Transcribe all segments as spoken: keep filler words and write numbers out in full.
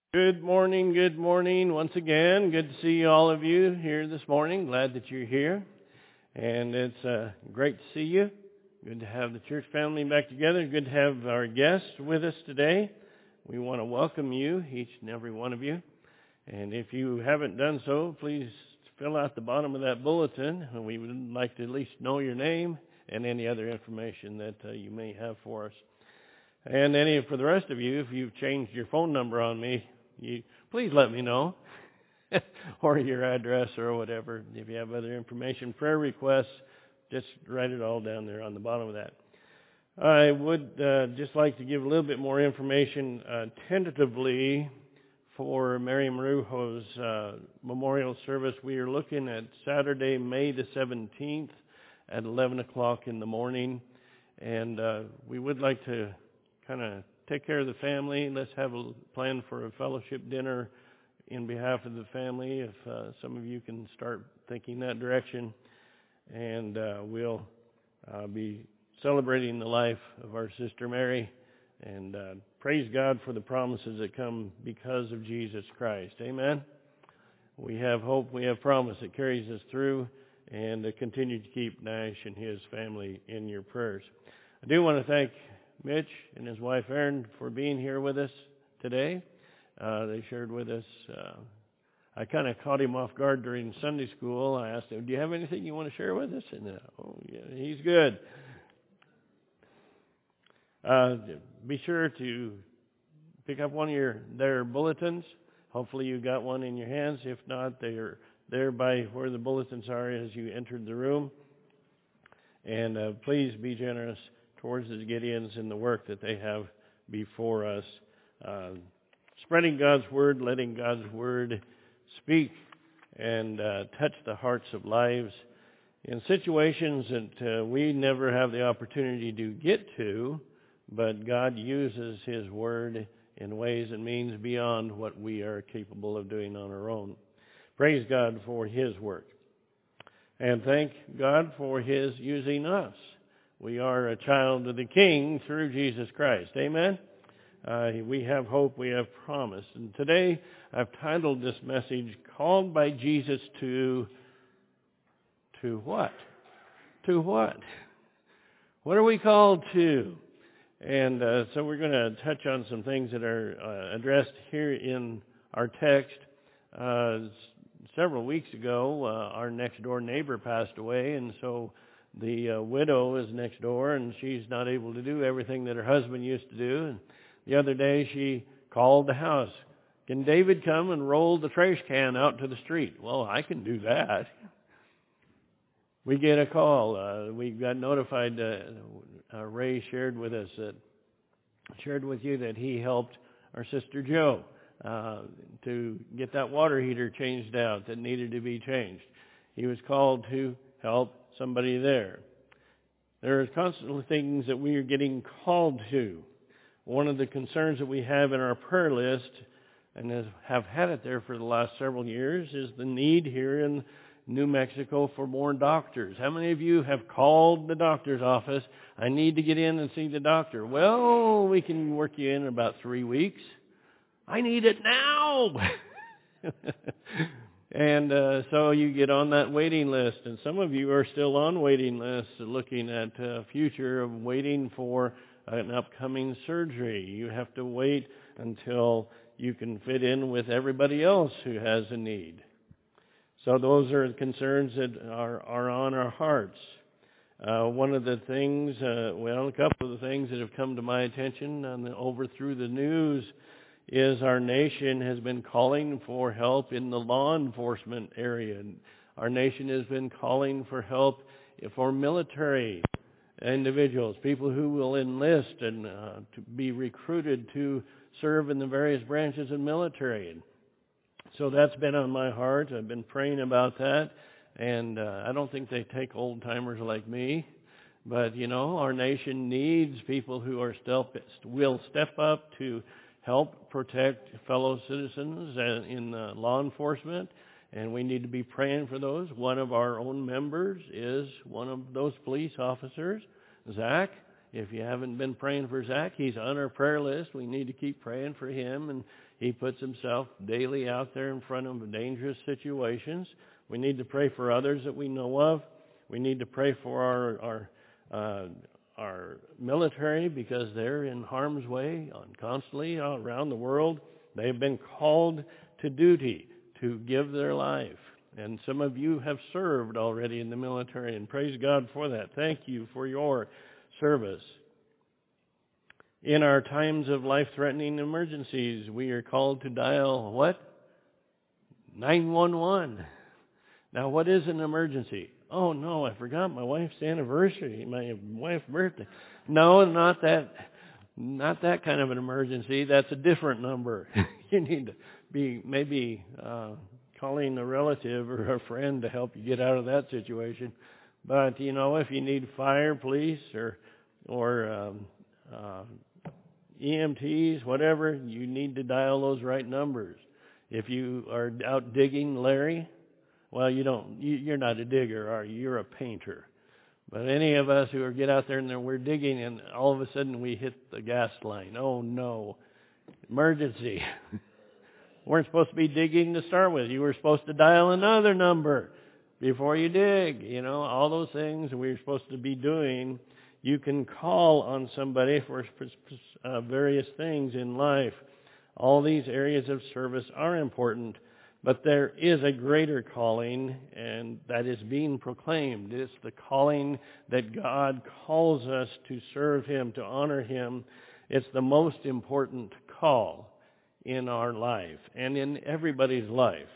Good morning, good morning once again. Good to see all of you here this morning. Glad that you're here. And it's uh, great to see you. Good to have the church family back together. Good to have our guests with us today. We want to welcome you, each and every one of you. And if you haven't done so, please fill out the bottom of that bulletin. And we would like to at least know your name and any other information that uh, you may have for us. And any for the rest of you, if you've changed your phone number on me, you please let me know, or your address or whatever. If you have other information, prayer requests, just write it all down there on the bottom of that. I would uh, just like to give a little bit more information uh, tentatively for Mary Marujo's uh, memorial service. We are looking at Saturday, May the seventeenth at eleven o'clock in the morning, and uh, we would like to kind of take care of the family. Let's have a plan for a fellowship dinner in behalf of the family, if uh, some of you can start thinking that direction. And uh, we'll uh, be celebrating the life of our sister Mary, and uh, praise God for the promises that come because of Jesus Christ. Amen? We have hope, we have promise that carries us through, and uh, continue to keep Nash and his family in your prayers. I do want to thank Mitch and his wife Erin for being here with us today. Uh, they shared with us. Uh, I kind of caught him off guard during Sunday school. I asked him, "Do you have anything you want to share with us?" And uh, oh, yeah, he's good. Uh, be sure to pick up one of your their bulletins. Hopefully, you got one in your hands. If not, they're there by where the bulletins are as you entered the room. And uh, please be generous towards the Gideons in the work that they have before us. Uh, spreading God's Word, letting God's Word speak and uh, touch the hearts of lives in situations that uh, we never have the opportunity to get to, but God uses His Word in ways and means beyond what we are capable of doing on our own. Praise God for His work. And thank God for His using us. We are a child of the King through Jesus Christ. Amen? Uh, we have hope, we have promise. And today I've titled this message, Called by Jesus to... To what? To what? What are we called to? And uh, so we're going to touch on some things that are uh, addressed here in our text. Uh, several weeks ago, uh, our next door neighbor passed away, and so the uh, widow is next door, and she's not able to do everything that her husband used to do. And the other day, she called the house. "Can David come and roll the trash can out to the street?" Well, I can do that. We get a call. Uh, we got notified. Uh, uh, Ray shared with us that shared with you that he helped our sister Jo uh, to get that water heater changed out that needed to be changed. He was called to help somebody there. There are constantly things that we are getting called to. One of the concerns that we have in our prayer list, and have had it there for the last several years, is the need here in New Mexico for more doctors. How many of you have called the doctor's office? "I need to get in and see the doctor." Well, we can work you in about three weeks. "I need it now." And uh, so you get on that waiting list, and some of you are still on waiting lists looking at a future of waiting for an upcoming surgery. You have to wait until you can fit in with everybody else who has a need. So those are concerns that are, are on our hearts. Uh, one of the things, uh, well, a couple of the things that have come to my attention on the, over through the news is our nation has been calling for help in the law enforcement area. Our nation has been calling for help for military individuals, people who will enlist and uh, to be recruited to serve in the various branches of military. So that's been on my heart. I've been praying about that, and uh, I don't think they take old-timers like me. But, you know, our nation needs people who are still, will step up to help protect fellow citizens in uh, law enforcement, and we need to be praying for those. One of our own members is one of those police officers, Zach, If you haven't been praying for Zach, he's on our prayer list. We need to keep praying for him, and he puts himself daily out there in front of dangerous situations. We need to pray for others that we know of. We need to pray for our our uh, our military, because they're in harm's way on constantly around the world. They've been called to duty to give their life. And some of you have served already in the military, and praise God for that. Thank you for your service. In our times of life-threatening emergencies, we are called to dial what? nine one one. Now, what is an emergency? Oh, no, I forgot my wife's anniversary, my wife's birthday. No, not that, not that kind of an emergency. That's a different number. You need to be maybe uh, calling a relative or a friend to help you get out of that situation. But, you know, if you need fire, police, or or um, uh, E M Ts, whatever, you need to dial those right numbers. If you are out digging, Larry, well, you don't, you, you're not a digger, are you? You're a painter. But any of us who are get out there and we're digging, and all of a sudden we hit the gas line. Oh, no. Emergency. Weren't supposed to be digging to start with. You were supposed to dial another number before you dig. You know, all those things we're supposed to be doing. You can call on somebody for uh, various things in life. All these areas of service are important, but there is a greater calling, and that is being proclaimed. It's the calling that God calls us to serve Him, to honor Him. It's the most important call in our life and in everybody's life.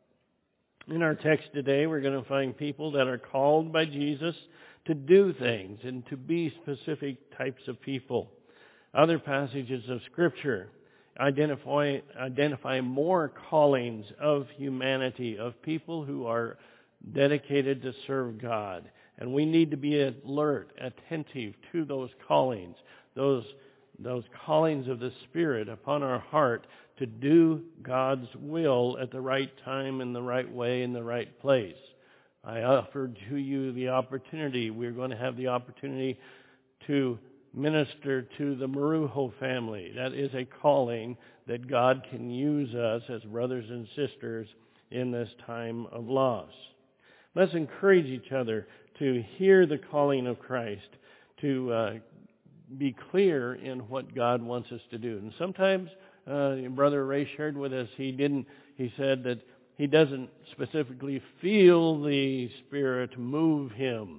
In our text today, we're going to find people that are called by Jesus to do things and to be specific types of people. Other passages of Scripture identify identify more callings of humanity, of people who are dedicated to serve God. And we need to be alert, attentive to those callings, those those callings of the Spirit upon our heart to do God's will at the right time, in the right way, in the right place. I offered to you the opportunity. We're going to have the opportunity to minister to the Marujo family. That is a calling that God can use us as brothers and sisters in this time of loss. Let's encourage each other to hear the calling of Christ, to uh, be clear in what God wants us to do. And sometimes, uh, Brother Ray shared with us, he didn't. He said that he doesn't specifically feel the Spirit move him.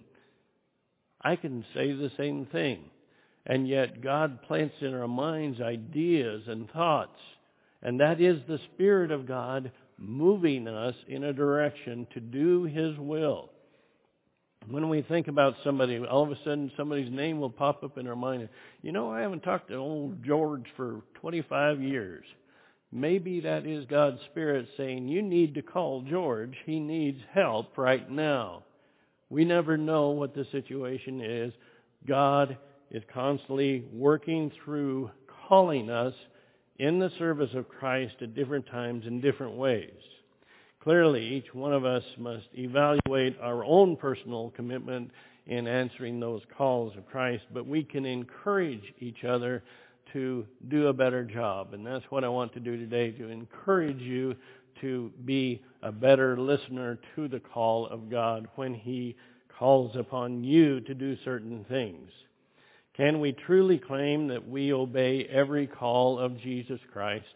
I can say the same thing. And yet God plants in our minds ideas and thoughts. And that is the Spirit of God moving us in a direction to do His will. When we think about somebody, all of a sudden somebody's name will pop up in our mind. You know, I haven't talked to old George for twenty-five years. Maybe that is God's Spirit saying, you need to call George. He needs help right now. We never know what the situation is. God is constantly working through, calling us in the service of Christ at different times in different ways. Clearly, each one of us must evaluate our own personal commitment in answering those calls of Christ, but we can encourage each other to do a better job. And that's what I want to do today, to encourage you to be a better listener to the call of God when He calls upon you to do certain things. Can we truly claim that we obey every call of Jesus Christ?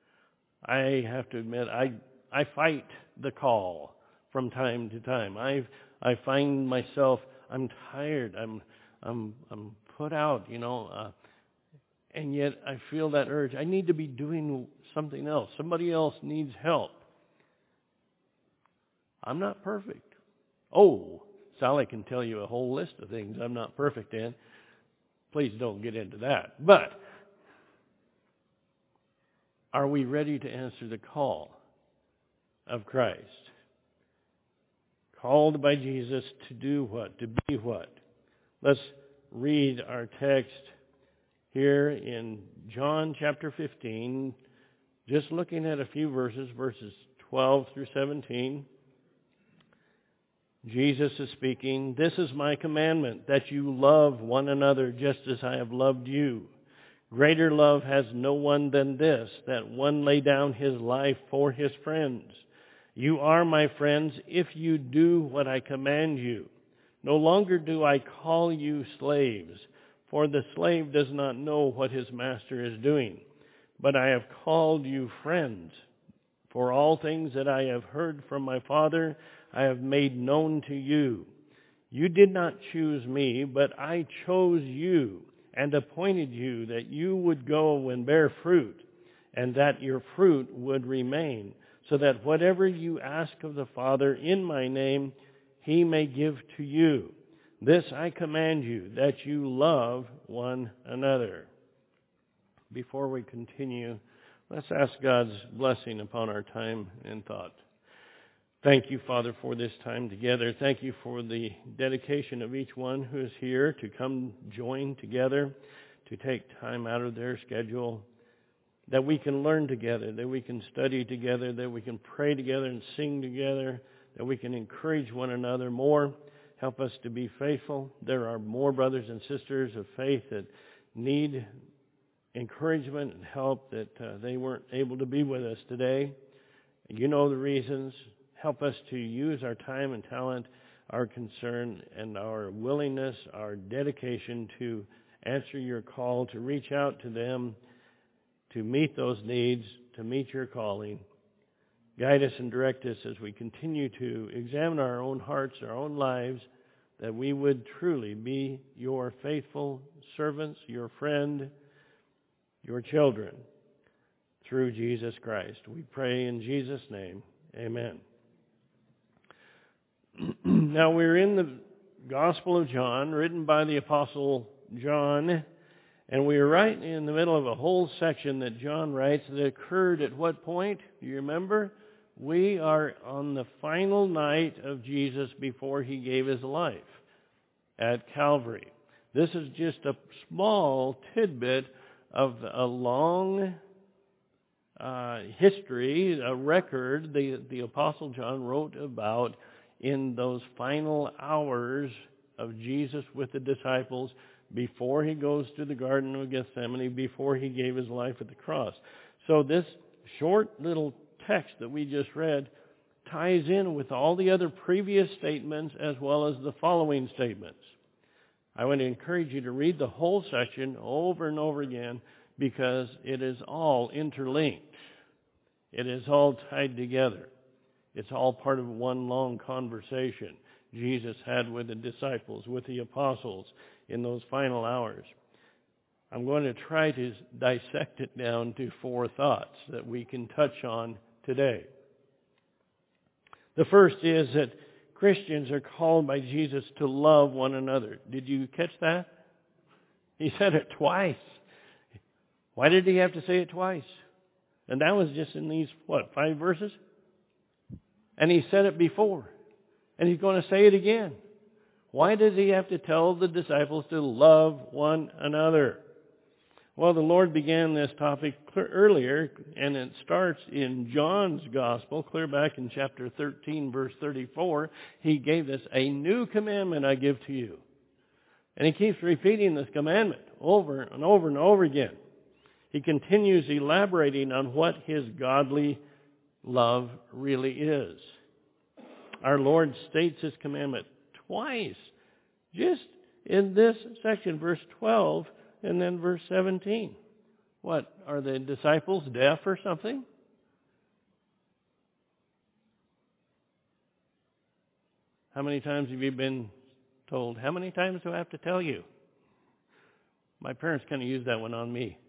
I have to admit, I I fight the call from time to time. I I find myself, I'm tired, I'm I'm I'm put out, you know, uh, and yet I feel that urge. I need to be doing something else. Somebody else needs help. I'm not perfect. Oh, Sally can tell you a whole list of things I'm not perfect in. Please don't get into that. But are we ready to answer the call of Christ? Called by Jesus to do what? To be what? Let's read our text here in John chapter fifteen, just looking at a few verses, verses twelve through seventeen. Jesus is speaking, "This is my commandment, that you love one another just as I have loved you. Greater love has no one than this, that one lay down his life for his friends. You are my friends if you do what I command you. No longer do I call you slaves, for the slave does not know what his master is doing. But I have called you friends. For all things that I have heard from my Father, I have made known to you. You did not choose me, but I chose you and appointed you that you would go and bear fruit, and that your fruit would remain, so that whatever you ask of the Father in my name, he may give to you. This I command you, that you love one another." Before we continue, let's ask God's blessing upon our time and thought. Thank you, Father, for this time together. Thank you for the dedication of each one who is here to come join together, to take time out of their schedule, that we can learn together, that we can study together, that we can pray together and sing together, that we can encourage one another more. Help us to be faithful. There are more brothers and sisters of faith that need encouragement and help, that uh, they weren't able to be with us today. You know the reasons. Help us to use our time and talent, our concern, and our willingness, our dedication to answer your call, to reach out to them, to meet those needs, to meet your calling. Guide us and direct us as we continue to examine our own hearts, our own lives, that we would truly be your faithful servants, your friend, your children, through Jesus Christ. We pray in Jesus' name. Amen. Now we're in the Gospel of John, written by the Apostle John, and we're right in the middle of a whole section that John writes that occurred at what point? Do you remember? We are on the final night of Jesus before he gave his life at Calvary. This is just a small tidbit of a long uh, history, a record the, the Apostle John wrote about in those final hours of Jesus with the disciples before he goes to the Garden of Gethsemane, before he gave his life at the cross. So this short little text that we just read ties in with all the other previous statements as well as the following statements. I want to encourage you to read the whole section over and over again because it is all interlinked. It is all tied together. It's all part of one long conversation Jesus had with the disciples, with the apostles in those final hours. I'm going to try to dissect it down to four thoughts that we can touch on today. The first is that Christians are called by Jesus to love one another. Did you catch that? He said it twice. Why did he have to say it twice? And that was just in these, what, five verses? And he said it before. And he's going to say it again. Why does he have to tell the disciples to love one another? Well, the Lord began this topic earlier, and it starts in John's Gospel, clear back in chapter thirteen, verse thirty-four. He gave this, "A new commandment I give to you." And he keeps repeating this commandment over and over and over again. He continues elaborating on what his godly love really is. Our Lord states his commandment twice, just in this section, verse twelve and then verse seventeen. What, are the disciples deaf or something? How many times have you been told, how many times do I have to tell you? My parents kind of used that one on me.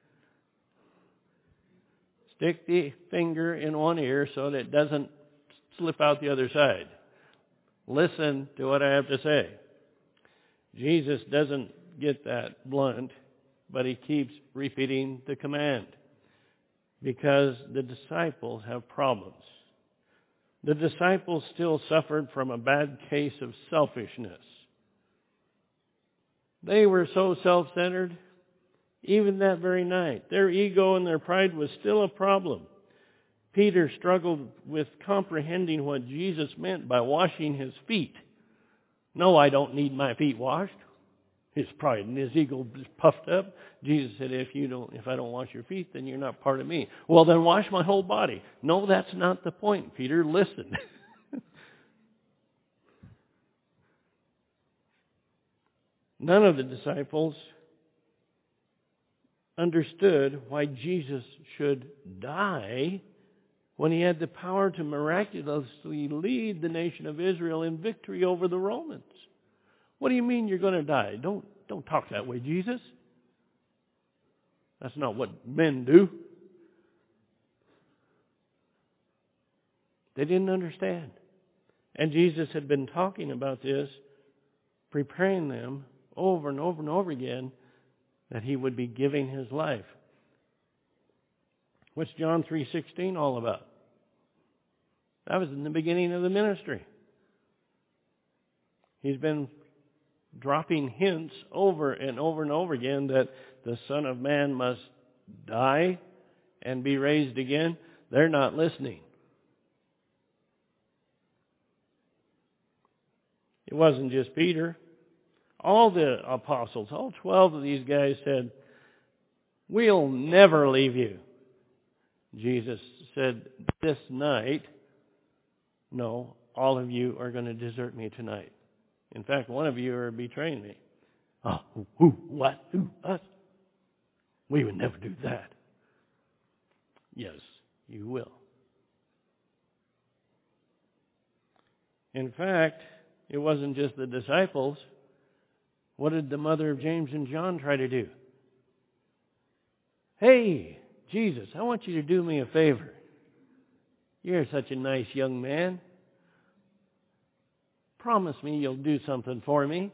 Stick the finger in one ear so that it doesn't slip out the other side. Listen to what I have to say. Jesus doesn't get that blunt, but he keeps repeating the command because the disciples have problems. The disciples still suffered from a bad case of selfishness. They were so self-centered, even that very night. Their ego and their pride was still a problem. Peter struggled with comprehending what Jesus meant by washing his feet. No, I don't need my feet washed. His pride and his ego is puffed up. Jesus said, if you don't, if I don't wash your feet, then you're not part of me. Well, then wash my whole body. No, that's not the point, Peter. Listen. None of the disciples understood why Jesus should die when he had the power to miraculously lead the nation of Israel in victory over the Romans. What do you mean you're going to die? Don't, don't talk that way, Jesus. That's not what men do. They didn't understand. And Jesus had been talking about this, preparing them over and over and over again that he would be giving his life. What's John three sixteen all about? That was in the beginning of the ministry. He's been dropping hints over and over and over again that the Son of Man must die and be raised again. They're not listening. It wasn't just Peter. All the apostles, all twelve of these guys said, we'll never leave you. Jesus said, this night, no, all of you are going to desert me tonight. In fact, one of you are betraying me. Oh, who, what, who, us? We would never do that. Yes, you will. In fact, it wasn't just the disciples. What did the mother of James and John try to do? Hey, Jesus, I want you to do me a favor. You're such a nice young man. Promise me you'll do something for me.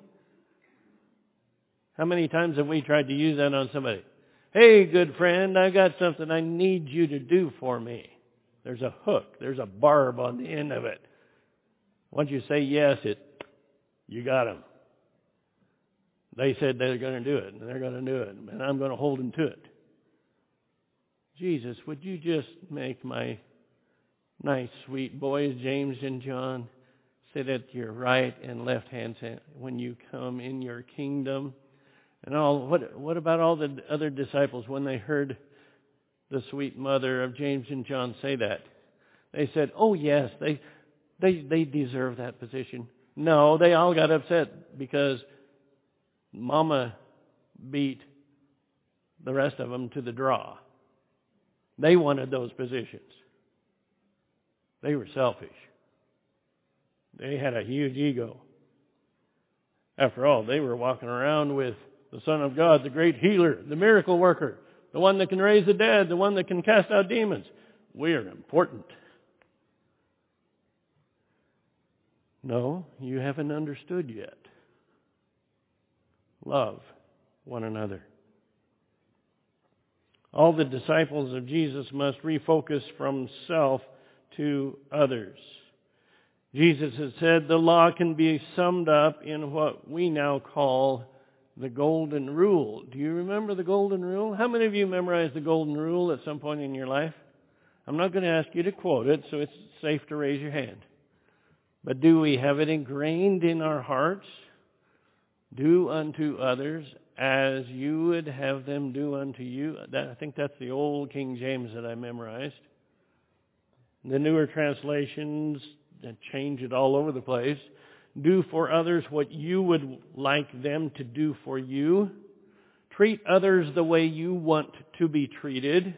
How many times have we tried to use that on somebody? Hey, good friend, I got something I need you to do for me. There's a hook. There's a barb on the end of it. Once you say yes, it, you got them. They said they're going to do it, and they're going to do it, and I'm going to hold them to it. Jesus, would you just make my nice, sweet boys, James and John, sit at your right and left hand when you come in your kingdom? And all, what, what about all the other disciples when they heard the sweet mother of James and John say that? They said, oh yes, they, they, they deserve that position. No, they all got upset because Mama beat the rest of them to the draw. They wanted those positions. They were selfish. They had a huge ego. After all, they were walking around with the Son of God, the great healer, the miracle worker, the one that can raise the dead, the one that can cast out demons. We are important. No, you haven't understood yet. Love one another. All the disciples of Jesus must refocus from self to others. Jesus has said the law can be summed up in what we now call the Golden Rule. Do you remember the Golden Rule? How many of you memorized the Golden Rule at some point in your life? I'm not going to ask you to quote it, so it's safe to raise your hand. But do we have it ingrained in our hearts? Do unto others as you would have them do unto you. That, I think that's the old King James that I memorized. The newer translations change it all over the place. Do for others what you would like them to do for you. Treat others the way you want to be treated.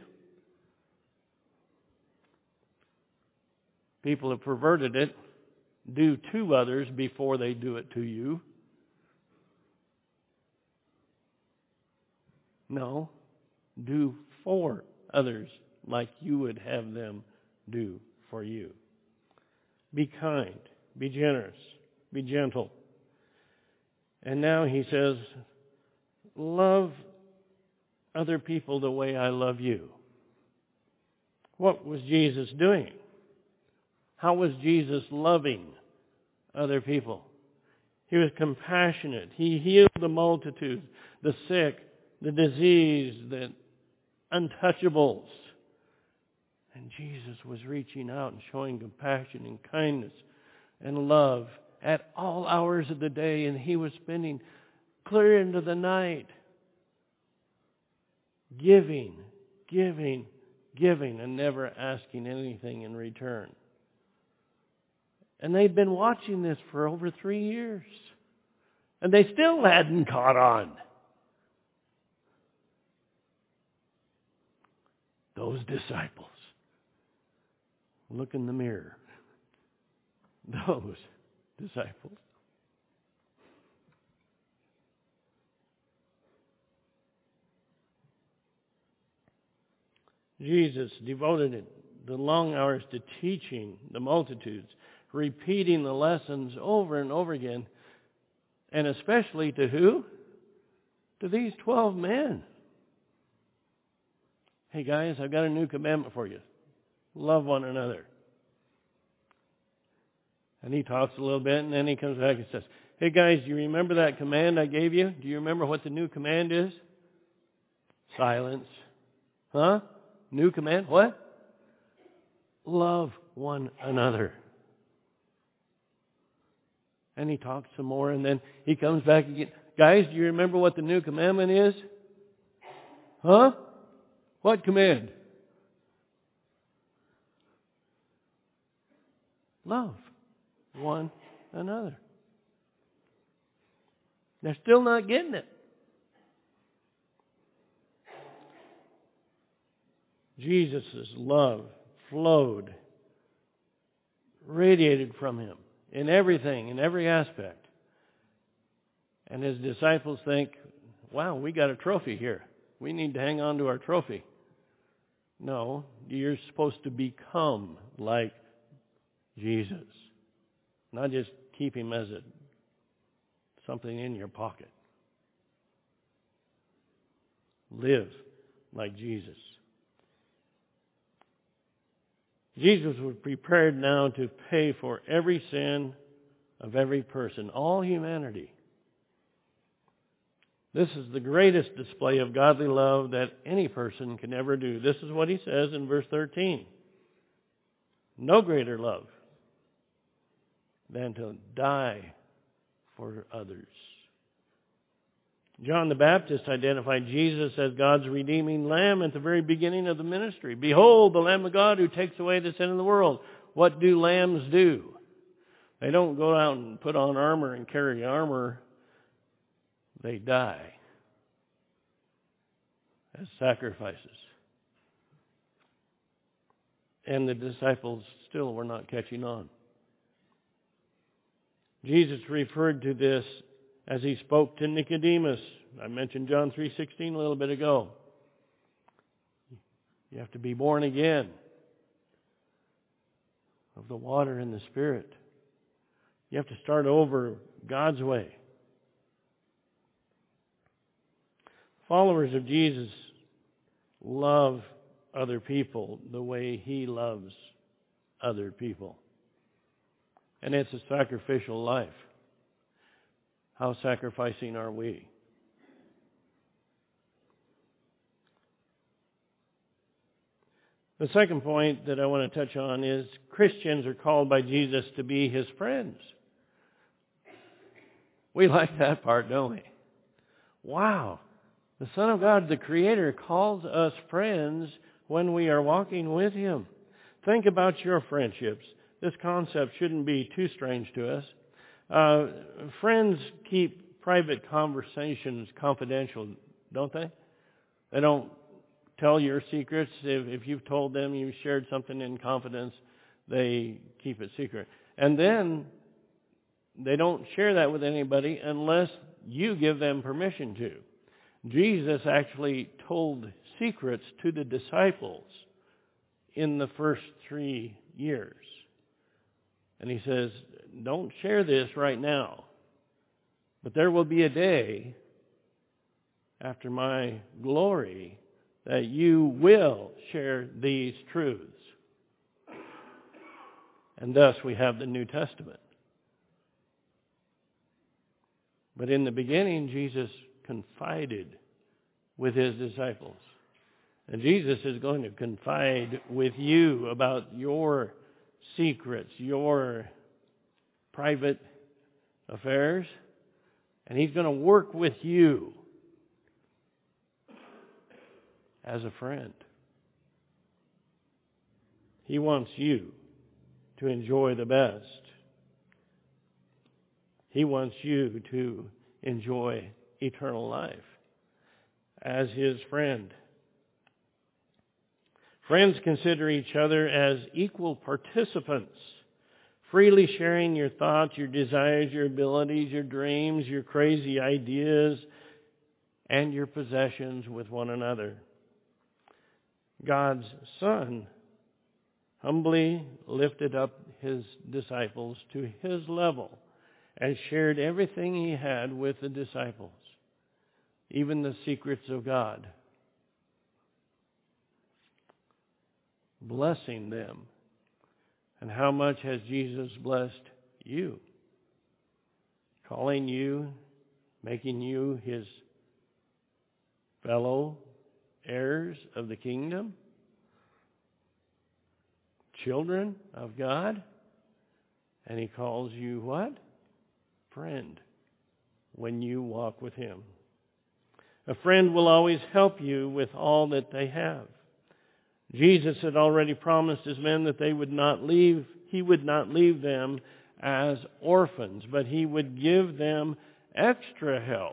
People have perverted it. Do to others before they do it to you. No, do for others like you would have them do for you. Be kind, be generous, be gentle. And now he says, love other people the way I love you. What was Jesus doing? How was Jesus loving other people? He was compassionate. He healed the multitude, the sick, the diseased, the untouchables. And Jesus was reaching out and showing compassion and kindness and love at all hours of the day, and He was spending clear into the night giving, giving, giving, and never asking anything in return. And they'd been watching this for over three years. And they still hadn't caught on. Those disciples. Look in the mirror. Those disciples. Jesus devoted the long hours to teaching the multitudes, repeating the lessons over and over again, and especially to who? To these twelve men. Hey guys, I've got a new commandment for you. Love one another. And He talks a little bit, and then He comes back and says, hey guys, do you remember that command I gave you? Do you remember what the new command is? Silence. Huh? New command? What? Love one another. And He talks some more, and then He comes back again. Guys, do you remember what the new commandment is? Huh? What command? Love one another. They're still not getting it. Jesus' love flowed, radiated from Him in everything, in every aspect. And His disciples think, wow, we got a trophy here. We need to hang on to our trophy. No, you're supposed to become like Jesus. Not just keep Him as a, something in your pocket. Live like Jesus. Jesus was prepared now to pay for every sin of every person, all humanity. This is the greatest display of godly love that any person can ever do. This is what He says in verse thirteen. No greater love than to die for others. John the Baptist identified Jesus as God's redeeming Lamb at the very beginning of the ministry. Behold, the Lamb of God who takes away the sin of the world. What do lambs do? They don't go out and put on armor and carry armor. They die as sacrifices. And the disciples still were not catching on. Jesus referred to this as He spoke to Nicodemus. I mentioned John three sixteen a little bit ago. You have to be born again of the water and the Spirit. You have to start over God's way. Followers of Jesus love other people the way He loves other people. And it's a sacrificial life. How sacrificing are we? The second point that I want to touch on is Christians are called by Jesus to be His friends. We like that part, don't we? Wow. The Son of God, the Creator, calls us friends when we are walking with Him. Think about your friendships. This concept shouldn't be too strange to us. Uh, friends keep private conversations confidential, don't they? They don't tell your secrets. If, if you've told them you shared something in confidence, they keep it secret. And then they don't share that with anybody unless you give them permission to. Jesus actually told secrets to the disciples in the first three years. And He says, don't share this right now. But there will be a day after my glory that you will share these truths. And thus we have the New Testament. But in the beginning, Jesus confided with His disciples. And Jesus is going to confide with you about your secrets, your private affairs, and He's going to work with you as a friend. He wants you to enjoy the best. He wants you to enjoy eternal life as His friend. Friends consider each other as equal participants, freely sharing your thoughts, your desires, your abilities, your dreams, your crazy ideas, and your possessions with one another. God's Son humbly lifted up His disciples to His level and shared everything He had with the disciples, even the secrets of God, blessing them. And how much has Jesus blessed you? Calling you, making you His fellow heirs of the kingdom, children of God, and He calls you what? Friend, when you walk with Him. A friend will always help you with all that they have. Jesus had already promised His men that they would not leave, He would not leave them as orphans, but He would give them extra help.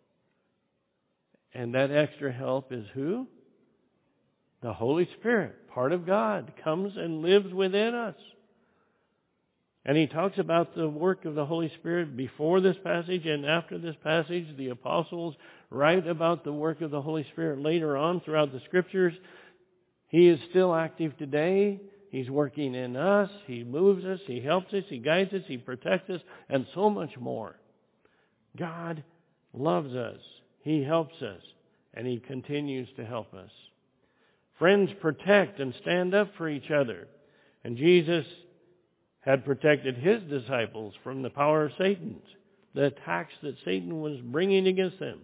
And that extra help is who? The Holy Spirit, part of God, comes and lives within us. And He talks about the work of the Holy Spirit before this passage and after this passage. The apostles write about the work of the Holy Spirit later on throughout the Scriptures. He is still active today. He's working in us. He moves us. He helps us. He guides us. He protects us. And so much more. God loves us. He helps us. And He continues to help us. Friends protect and stand up for each other. And Jesus had protected His disciples from the power of Satan, the attacks that Satan was bringing against them.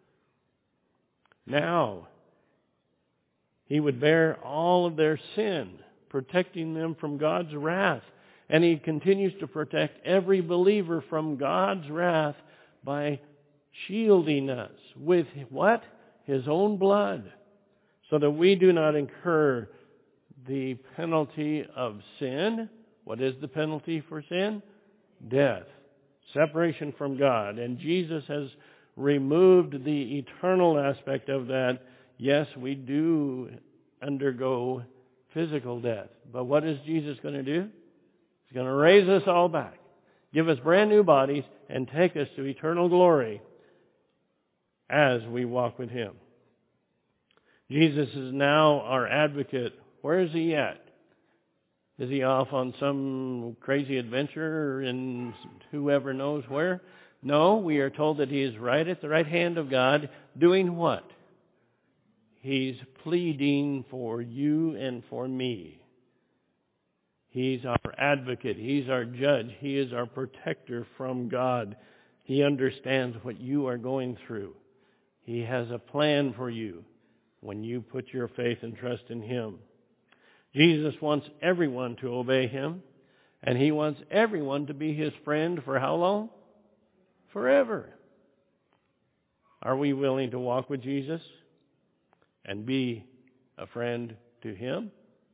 Now, He would bear all of their sin, protecting them from God's wrath. And He continues to protect every believer from God's wrath by shielding us with what? His own blood, so that we do not incur the penalty of sin. What is the penalty for sin? Death. Separation from God. And Jesus has removed the eternal aspect of that. Yes, we do undergo physical death. But what is Jesus going to do? He's going to raise us all back, give us brand new bodies, and take us to eternal glory as we walk with Him. Jesus is now our advocate. Where is He at? Is He off on some crazy adventure in whoever knows where? No, we are told that He is right at the right hand of God, doing what? He's pleading for you and for me. He's our advocate. He's our judge. He is our protector from God. He understands what you are going through. He has a plan for you when you put your faith and trust in Him. Jesus wants everyone to obey Him, and He wants everyone to be His friend for how long? Forever. Are we willing to walk with Jesus and be a friend to Him?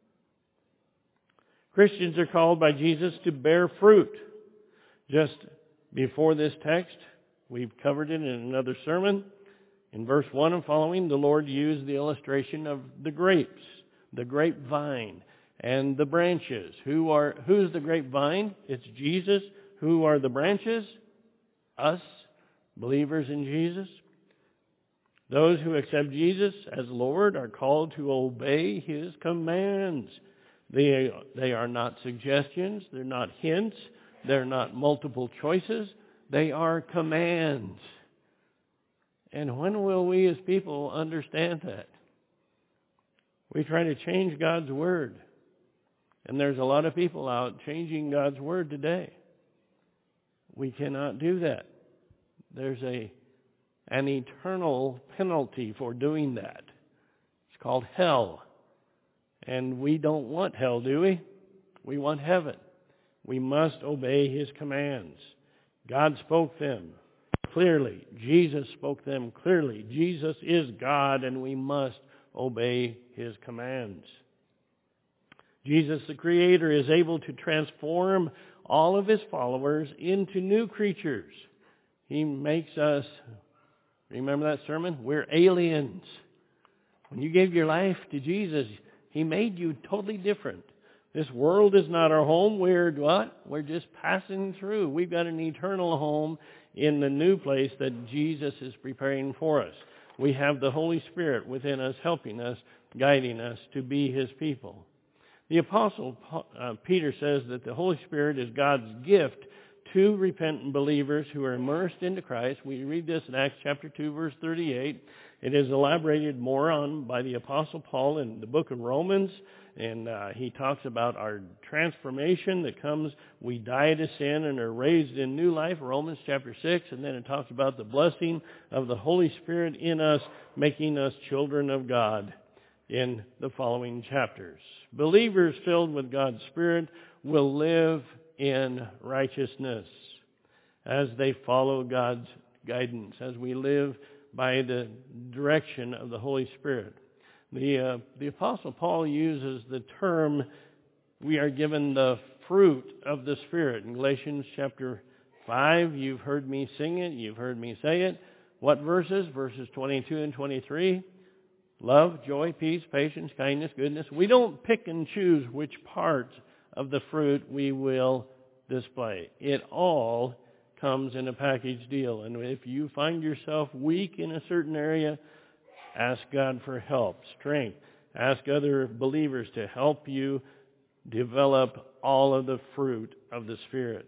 Christians are called by Jesus to bear fruit. Just before this text, we've covered it in another sermon. In verse one and following, the Lord used the illustration of the grapes, the grapevine, and the branches. Who are who's the grapevine? It's Jesus. Who are the branches? Us, believers in Jesus. Those who accept Jesus as Lord are called to obey His commands. They, they are not suggestions. They're not hints. They're not multiple choices. They are commands. And when will we as people understand that? We try to change God's Word. And there's a lot of people out changing God's Word today. We cannot do that. There's a an eternal penalty for doing that. It's called hell. And we don't want hell, do we? We want heaven. We must obey His commands. God spoke them clearly. Jesus spoke them clearly. Jesus is God, and we must obey His commands. Jesus, the Creator, is able to transform all of His followers into new creatures. He makes us, remember that sermon? We're aliens. When you gave your life to Jesus, He made you totally different. This world is not our home. We're what? We're just passing through. We've got an eternal home in the new place that Jesus is preparing for us. We have the Holy Spirit within us, helping us, guiding us to be His people. The Apostle uh, Peter says that the Holy Spirit is God's gift to repentant believers who are immersed into Christ. We read this in Acts chapter two, verse thirty-eight. It is elaborated more on by the Apostle Paul in the book of Romans, and uh, he talks about our transformation that comes. We die to sin and are raised in new life, Romans chapter six, and then it talks about the blessing of the Holy Spirit in us, making us children of God in the following chapters. Believers filled with God's Spirit will live in righteousness as they follow God's guidance, as we live by the direction of the Holy Spirit. The, uh, the Apostle Paul uses the term, we are given the fruit of the Spirit. In Galatians chapter five, you've heard me sing it, you've heard me say it. What verses? Verses twenty-two and twenty-three. Love, joy, peace, patience, kindness, goodness. We don't pick and choose which parts of the fruit we will display. It all comes in a package deal. And if you find yourself weak in a certain area, ask God for help, strength. Ask other believers to help you develop all of the fruit of the Spirit.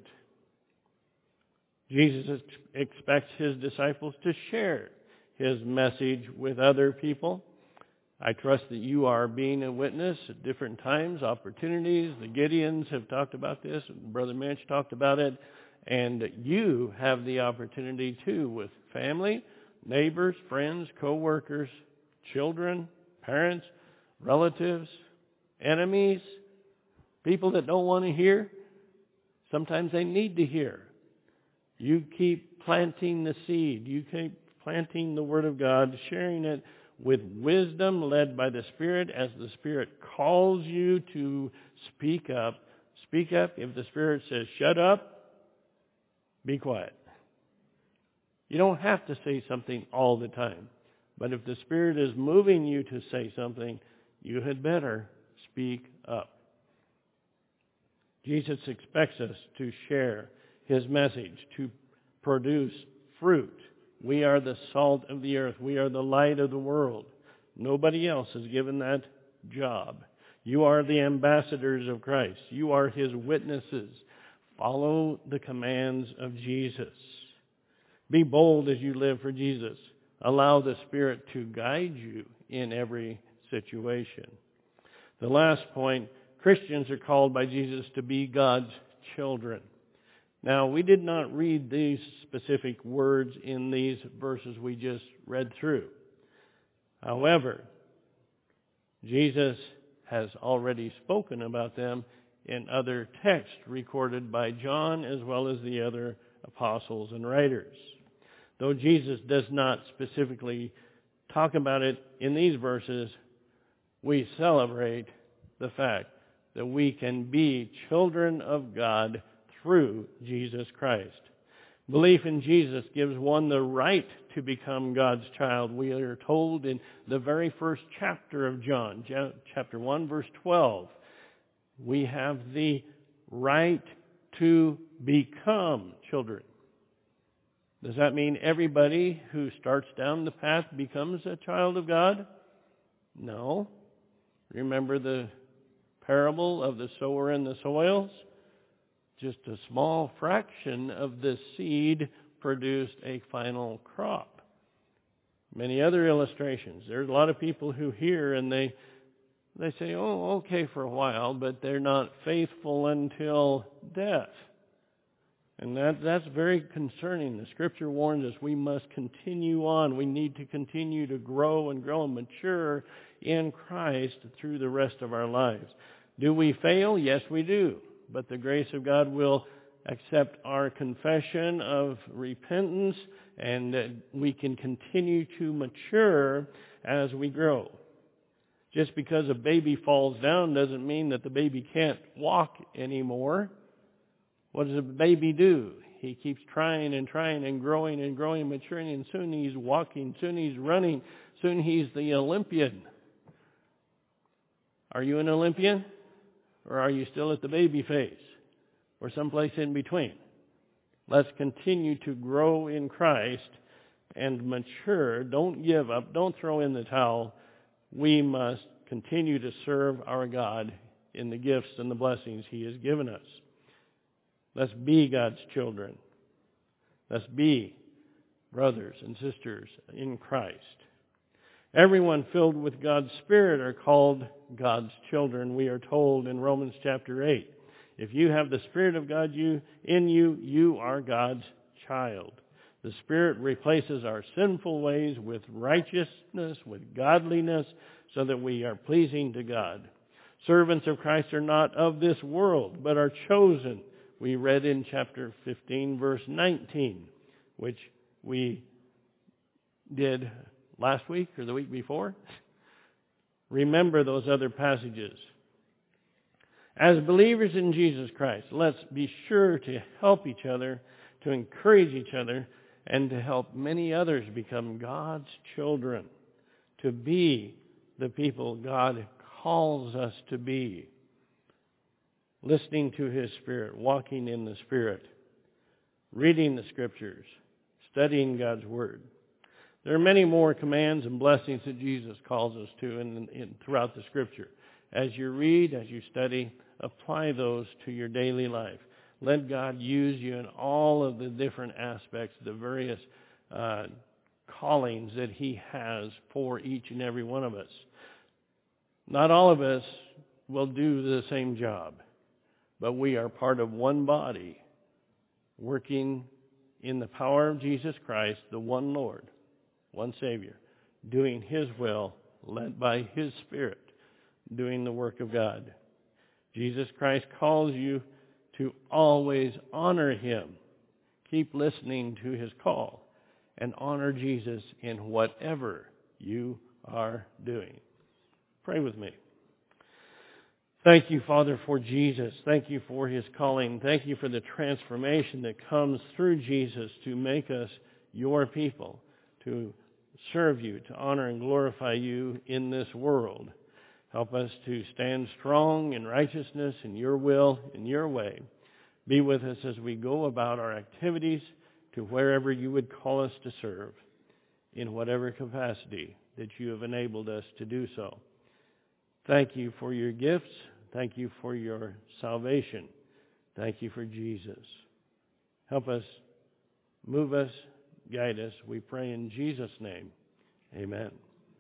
Jesus expects His disciples to share His message with other people. I trust that you are being a witness at different times, opportunities. The Gideons have talked about this. Brother Mitch talked about it. And you have the opportunity too with family, neighbors, friends, co-workers, children, parents, relatives, enemies, people that don't want to hear. Sometimes they need to hear. You keep planting the seed. You keep planting the Word of God, sharing it with wisdom led by the Spirit as the Spirit calls you to speak up. Speak up. If the Spirit says, shut up, be quiet. You don't have to say something all the time. But if the Spirit is moving you to say something, you had better speak up. Jesus expects us to share His message, to produce fruit. We are the salt of the earth. We are the light of the world. Nobody else is given that job. You are the ambassadors of Christ. You are His witnesses. Follow the commands of Jesus. Be bold as you live for Jesus. Allow the Spirit to guide you in every situation. The last point, Christians are called by Jesus to be God's children. Now, we did not read these specific words in these verses we just read through. However, Jesus has already spoken about them in other texts recorded by John as well as the other apostles and writers. Though Jesus does not specifically talk about it in these verses, we celebrate the fact that we can be children of God through Jesus Christ. Belief in Jesus gives one the right to become God's child. We are told in the very first chapter of John, chapter one, verse twelve, we have the right to become children. Does that mean everybody who starts down the path becomes a child of God? No. Remember the parable of the sower and the soils? Just a small fraction of the seed produced a final crop. Many other illustrations. There's a lot of people who hear and they they say, oh, okay for a while, but they're not faithful until death. And that that's very concerning. The Scripture warns us we must continue on. We need to continue to grow and grow and mature in Christ through the rest of our lives. Do we fail? Yes, we do. But the grace of God will accept our confession of repentance, and uh, we can continue to mature as we grow. Just because a baby falls down doesn't mean that the baby can't walk anymore. What does a baby do? He keeps trying and trying and growing and growing, maturing, and soon he's walking, soon he's running, soon he's the Olympian. Are you an Olympian? Or are you still at the baby phase? Or someplace in between? Let's continue to grow in Christ and mature. Don't give up. Don't throw in the towel. We must continue to serve our God in the gifts and the blessings He has given us. Let's be God's children. Let's be brothers and sisters in Christ. Everyone filled with God's Spirit are called God's children, we are told in Romans chapter eight. If you have the Spirit of God you in you, you are God's child. The Spirit replaces our sinful ways with righteousness, with godliness, so that we are pleasing to God. Servants of Christ are not of this world, but are chosen. We read in chapter fifteen, verse nineteen, which we did last week or the week before. Remember those other passages. As believers in Jesus Christ, let's be sure to help each other, to encourage each other, and to help many others become God's children, to be the people God calls us to be. Listening to His Spirit, walking in the Spirit, reading the Scriptures, studying God's Word. There are many more commands and blessings that Jesus calls us to in, in, throughout the Scripture. As you read, as you study, apply those to your daily life. Let God use you in all of the different aspects, the various uh, callings that He has for each and every one of us. Not all of us will do the same job, but we are part of one body, working in the power of Jesus Christ, the one Lord, one Savior, doing His will, led by His Spirit, doing the work of God. Jesus Christ calls you to always honor Him. Keep listening to His call and honor Jesus in whatever you are doing. Pray with me. Thank you, Father, for Jesus. Thank you for His calling. Thank you for the transformation that comes through Jesus to make us your people, to serve you, to honor and glorify you in this world. Help us to stand strong in righteousness, in your will, in your way. Be with us as we go about our activities to wherever you would call us to serve, in whatever capacity that you have enabled us to do so. Thank you for your gifts. Thank you for your salvation. Thank you for Jesus. Help us, move us, guide us. We pray in Jesus' name. Amen.